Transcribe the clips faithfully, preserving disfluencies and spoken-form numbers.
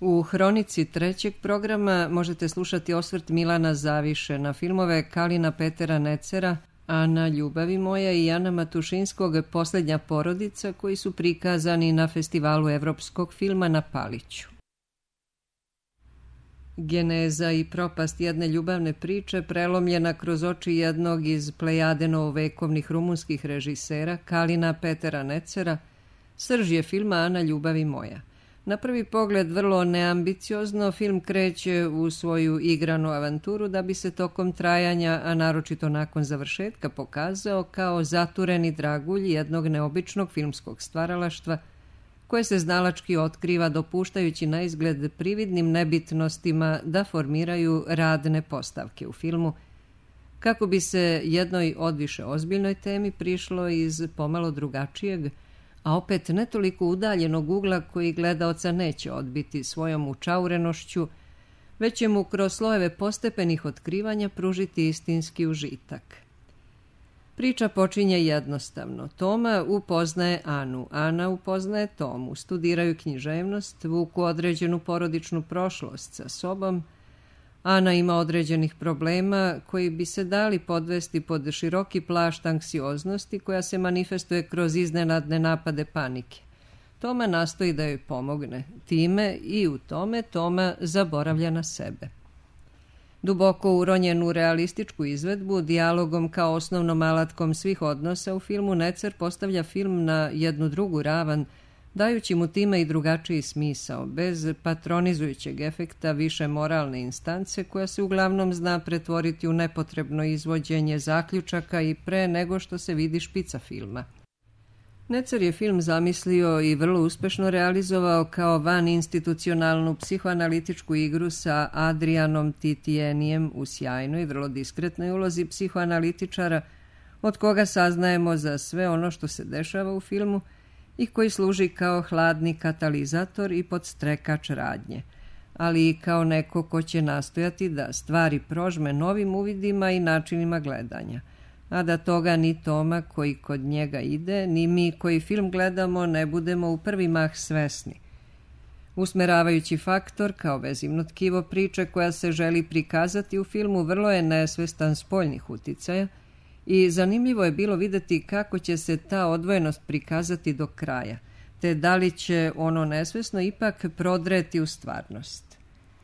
U hronici trećeg programa možete slušati osvrt Milana Zaviše na filmove Kalina Petera Necera, Ana ljubavi moja i Jana Matušinskog Posljednja porodica, koji su prikazani na Festivalu evropskog filma na Paliću. Geneza i propast jedne ljubavne priče prelomljena kroz oči jednog iz plejade novovekovnih rumunskih režisera Kalina Petera Necera, srž je filma Ana ljubavi moja. Na prvi pogled vrlo neambiciozno, film kreće u svoju igranu avanturu da bi se tokom trajanja, a naročito nakon završetka, pokazao kao zatureni dragulj jednog neobičnog filmskog stvaralaštva koje se znalački otkriva dopuštajući na izgled prividnim nebitnostima da formiraju radne postavke u filmu, kako bi se jednoj odviše ozbiljnoj temi prišlo iz pomalo drugačijeg, a opet ne toliko udaljenog ugla koji gledaoca neće odbiti svojom učaurenošću, već će mu kroz slojeve postepenih otkrivanja pružiti istinski užitak. Priča počinje jednostavno. Toma upoznaje Anu, Ana upoznaje Tomu, studiraju književnost, vuku određenu porodičnu prošlost sa sobom. Ana ima određenih problema koji bi se dali podvesti pod široki plašt anksioznosti koja se manifestuje kroz iznenadne napade panike. Toma nastoji da joj pomogne. Time i u tome Toma zaboravlja na sebe. Duboko uronjen u realističku izvedbu, dijalogom kao osnovnom alatkom svih odnosa u filmu, Necer postavlja film na jednu drugu ravan, dajući mu time i drugačiji smisao, bez patronizujućeg efekta više moralne instance koja se uglavnom zna pretvoriti u nepotrebno izvođenje zaključaka i pre nego što se vidi špica filma. Necer je film zamislio i vrlo uspešno realizovao kao vaninstitucionalnu psihoanalitičku igru sa Adrianom Titijenijem u sjajnoj i vrlo diskretnoj ulozi psihoanalitičara, od koga saznajemo za sve ono što se dešava u filmu i koji služi kao hladni katalizator i podstrekač radnje, ali i kao neko ko će nastojati da stvari prožme novim uvidima i načinima gledanja, a da toga ni Toma koji kod njega ide, ni mi koji film gledamo ne budemo u prvi mah svesni. Usmeravajući faktor, kao vezivno tkivo priče koja se želi prikazati u filmu, vrlo je nesvestan spoljnih uticaja i zanimljivo je bilo videti kako će se ta odvojenost prikazati do kraja, te da li će ono nesvesno ipak prodreti u stvarnost.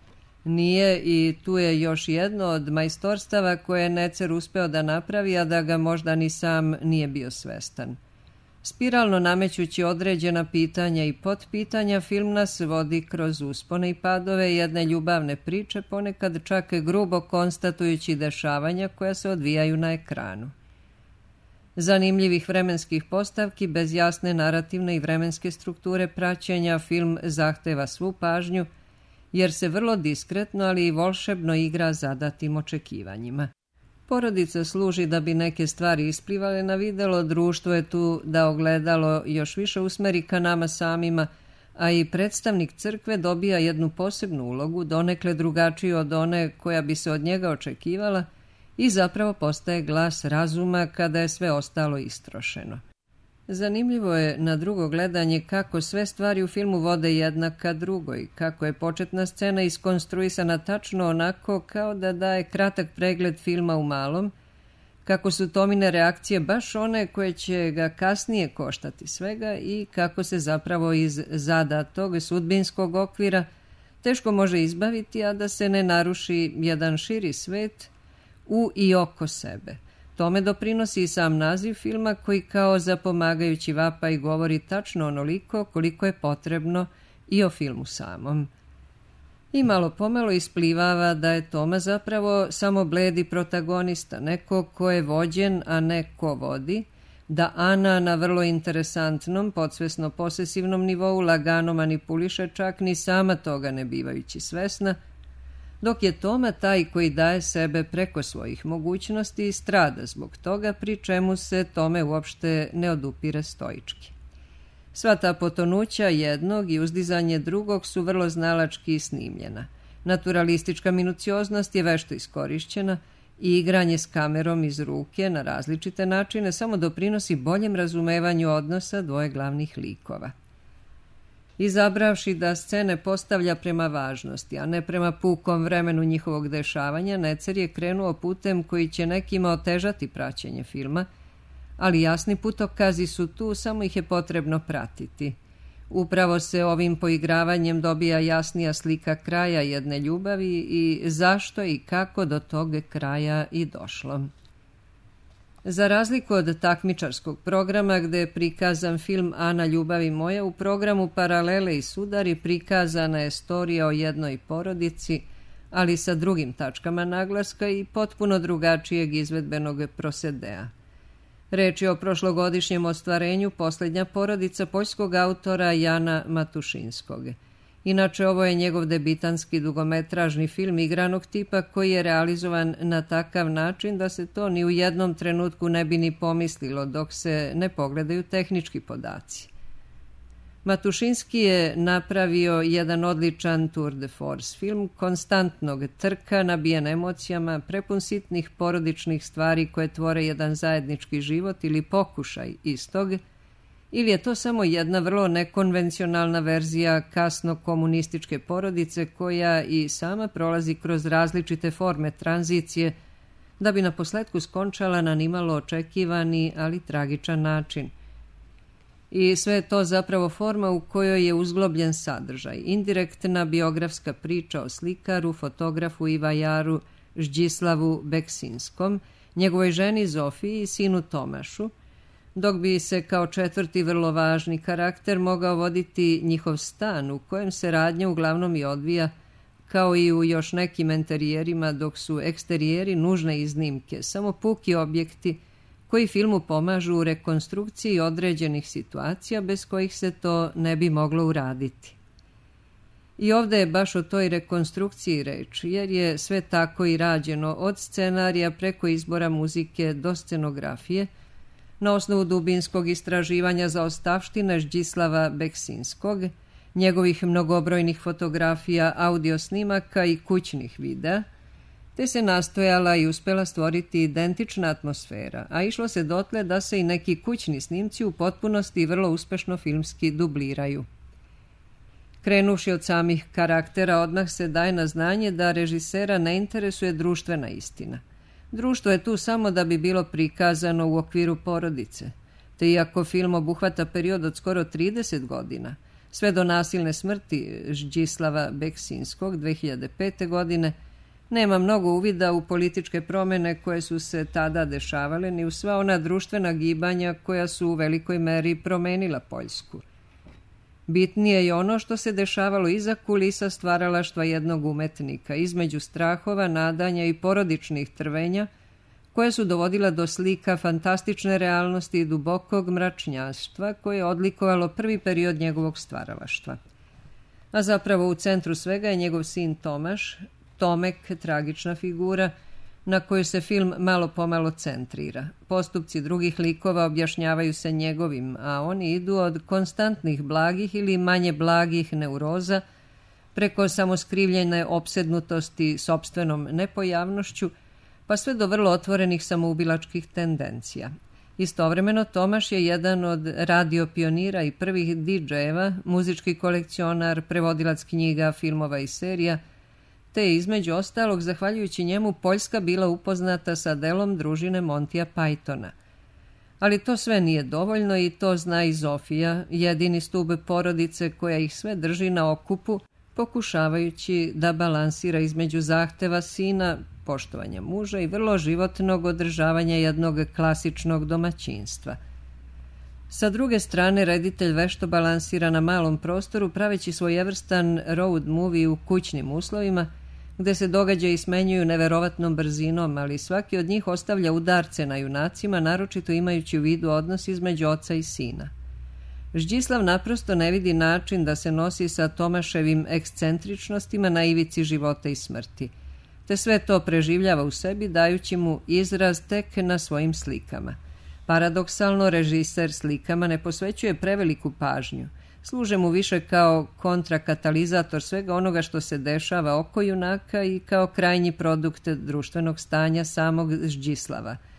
Nije, i tu je još jedno od majstorstava koje je Necer uspeo da napravi, a da ga možda ni sam nije bio svestan. Spiralno namećući određena pitanja i potpitanja, film nas vodi kroz uspone i padove jedne ljubavne priče, ponekad čak grubo konstatujući dešavanja koja se odvijaju na ekranu. Zanimljivih vremenskih postavki bez jasne narativne i vremenske strukture praćenja film zahteva svu pažnju, jer se vrlo diskretno, ali i volšebno igra zadatim očekivanjima. Porodica služi da bi neke stvari isplivale na videlo, društvo je tu da ogledalo još više usmeri ka nama samima, a i predstavnik crkve dobija jednu posebnu ulogu, donekle drugačiju od one koja bi se od njega očekivala, i zapravo postaje glas razuma kada je sve ostalo istrošeno. Zanimljivo je na drugo gledanje kako sve stvari u filmu vode jedna ka drugoj, kako je početna scena iskonstruisana tačno onako kao da daje kratak pregled filma u malom, kako su Tomine reakcije baš one koje će ga kasnije koštati svega i kako se zapravo iz zadatog sudbinskog okvira teško može izbaviti, a da se ne naruši jedan širi svet u i oko sebe. Tome doprinosi i sam naziv filma koji kao zapomagajući vapaj govori tačno onoliko koliko je potrebno i o filmu samom. I malo pomalo isplivava da je Toma zapravo samo bledi protagonista, neko ko je vođen, a ne ko vodi, da Ana na vrlo interesantnom, podsvesno posesivnom nivou lagano manipuliše, čak ni sama toga ne bivajući svesna, dok je Toma taj koji daje sebe preko svojih mogućnosti i strada zbog toga, pri čemu se Tome uopšte ne odupire stoički. Sva ta potonuća jednog i uzdizanje drugog su vrlo znalački snimljena. Naturalistička minucioznost je vešto iskorišćena i igranje s kamerom iz ruke na različite načine samo doprinosi boljem razumevanju odnosa dvoje glavnih likova. Izabravši da scene postavlja prema važnosti, a ne prema pukom vremenu njihovog dešavanja, Necer je krenuo putem koji će nekima otežati praćenje filma, ali jasni putokazi su tu, samo ih je potrebno pratiti. Upravo se ovim poigravanjem dobija jasnija slika kraja jedne ljubavi i zašto i kako do tog kraja i došlo. Za razliku od takmičarskog programa gde je prikazan film Ana ljubavi moja, u programu Paralele i sudari prikazana je storija o jednoj porodici, ali sa drugim tačkama naglaska i potpuno drugačijeg izvedbenog prosedea. Reč je o prošlogodišnjem ostvarenju Poslednja porodica poljskog autora Jana Matušinskog. Inače, ovo je njegov debitanski dugometražni film igranog tipa koji je realizovan na takav način da se to ni u jednom trenutku ne bi ni pomislilo dok se ne pogledaju tehnički podaci. Matušinski je napravio jedan odličan tour de force film konstantnog trka nabijen emocijama, prepun sitnih porodičnih stvari koje tvore jedan zajednički život ili pokušaj istog, ili je to samo jedna vrlo nekonvencionalna verzija kasno komunističke porodice koja i sama prolazi kroz različite forme tranzicije da bi na posledku skončala na nimalo očekivani, ali tragičan način. I sve je to zapravo forma u kojoj je uzglobljen sadržaj, indirektna biografska priča o slikaru, fotografu i vajaru Žđislavu Beksinskom, njegovoj ženi Zofiji i sinu Tomašu, dok bi se kao četvrti vrlo važni karakter mogao voditi njihov stan u kojem se radnja uglavnom i odvija, kao i u još nekim enterijerima, dok su eksterijeri nužne iznimke, samo puki objekti koji filmu pomažu u rekonstrukciji određenih situacija bez kojih se to ne bi moglo uraditi. I ovde je baš o toj rekonstrukciji reč, jer je sve tako i rađeno od scenarija preko izbora muzike do scenografije, na osnovu dubinskog istraživanja zaostavštine Žđislava Beksinskog, njegovih mnogobrojnih fotografija, audio snimaka i kućnih videa, te se nastojala i uspela stvoriti identična atmosfera, a išlo se dotle da se i neki kućni snimci u potpunosti i vrlo uspešno filmski dubliraju. Krenuši od samih karaktera, odmah se daje na znanje da režisera ne interesuje društvena istina. Društvo je tu samo da bi bilo prikazano u okviru porodice, te iako film obuhvata period od skoro trideset godina, sve do nasilne smrti Žđislava Beksinskog dve hiljade pete. godine, nema mnogo uvida u političke promene koje su se tada dešavale, ni u sva ona društvena gibanja koja su u velikoj meri promenila Poljsku. Bitnije je ono što se dešavalo iza kulisa stvaralaštva jednog umetnika, između strahova, nadanja i porodičnih trvenja, koje su dovodila do slika fantastične realnosti i dubokog mračnjaštva koje je odlikovalo prvi period njegovog stvaralaštva. A zapravo u centru svega je njegov sin Tomaš, Tomek, tragična figura, na koju se film malo pomalo centrira. Postupci drugih likova objašnjavaju se njegovim, a oni idu od konstantnih blagih ili manje blagih neuroza, preko samoskrivljene opsednutosti sopstvenom nepojavnošću, pa sve do vrlo otvorenih samoubilačkih tendencija. Istovremeno, Tomaš je jedan od radio pionira i prvih didžejeva, muzički kolekcionar, prevodilac knjiga, filmova i serija, te je između ostalog, zahvaljujući njemu, Poljska bila upoznata sa delom družine Montija Pythona. Ali to sve nije dovoljno i to zna i Zofija, jedini stub porodice koja ih sve drži na okupu, pokušavajući da balansira između zahteva sina, poštovanja muža i vrlo životnog održavanja jednog klasičnog domaćinstva. Sa druge strane, reditelj vešto balansira na malom prostoru, praveći svojevrstan road movie u kućnim uslovima, gde se događaji smenjuju neverovatnom brzinom, ali svaki od njih ostavlja udarce na junacima, naročito imajući u vidu odnos između oca i sina. Žđislav naprosto ne vidi način da se nosi sa Tomaševim ekscentričnostima na ivici života i smrti, te sve to preživljava u sebi, dajući mu izraz tek na svojim slikama. Paradoksalno, režiser slikama ne posvećuje preveliku pažnju. Služe mu više kao kontrakatalizator svega onoga što se dešava oko junaka i kao krajnji produkt društvenog stanja samog Žđislava.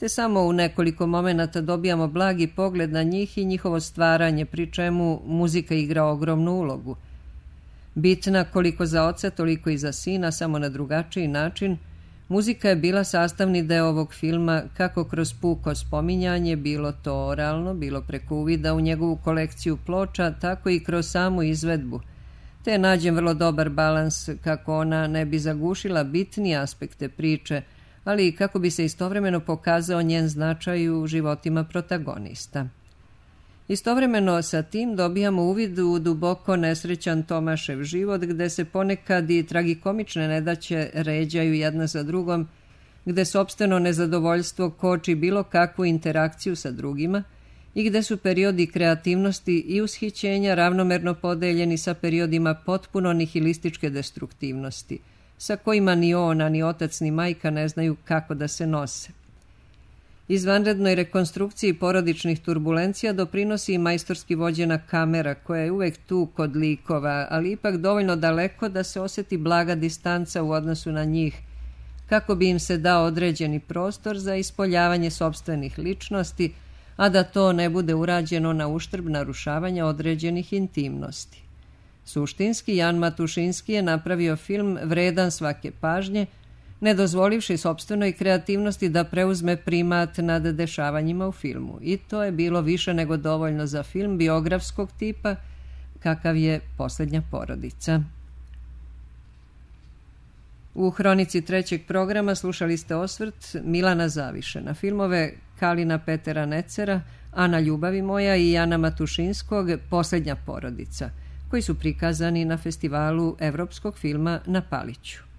te samo u nekoliko momenata dobijamo blagi pogled na njih i njihovo stvaranje, pri čemu muzika igra ogromnu ulogu. Bitna koliko za oca, toliko i za sina, samo na drugačiji način, muzika je bila sastavni deo ovog filma, kako kroz puko spominjanje, bilo to oralno, bilo preko uvida u njegovu kolekciju ploča, tako i kroz samu izvedbu, te je nađen vrlo dobar balans kako ona ne bi zagušila bitnije aspekte priče, ali i kako bi se istovremeno pokazao njen značaj u životima protagonista. Istovremeno sa tim dobijamo uvid u duboko nesrećan Tomašev život, gde se ponekad i tragikomične nedaće ređaju jedna za drugom, gde sopstveno nezadovoljstvo koči bilo kakvu interakciju sa drugima i gde su periodi kreativnosti i ushićenja ravnomerno podeljeni sa periodima potpuno nihilističke destruktivnosti, sa kojima ni ona, ni otac, ni majka ne znaju kako da se nose. Izvanrednoj rekonstrukciji porodičnih turbulencija doprinosi i majstorski vođena kamera, koja je uvek tu kod likova, ali ipak dovoljno daleko da se osjeti blaga distanca u odnosu na njih, kako bi im se dao određeni prostor za ispoljavanje sopstvenih ličnosti, a da to ne bude urađeno na uštrb narušavanja određenih intimnosti. Suštinski, Jan Matušinski je napravio film vredan svake pažnje, ne dozvolivši sopstvenoj kreativnosti da preuzme primat nad dešavanjima u filmu. I to je bilo više nego dovoljno za film biografskog tipa, kakav je Posljednja porodica. U hronici trećeg programa slušali ste osvrt Milana Zaviše na filmove Kalina Petera Necera, Ana ljubavi moja i Jana Matušinskog Posljednja porodica, koji su prikazani na festivalu evropskog filma na Paliću.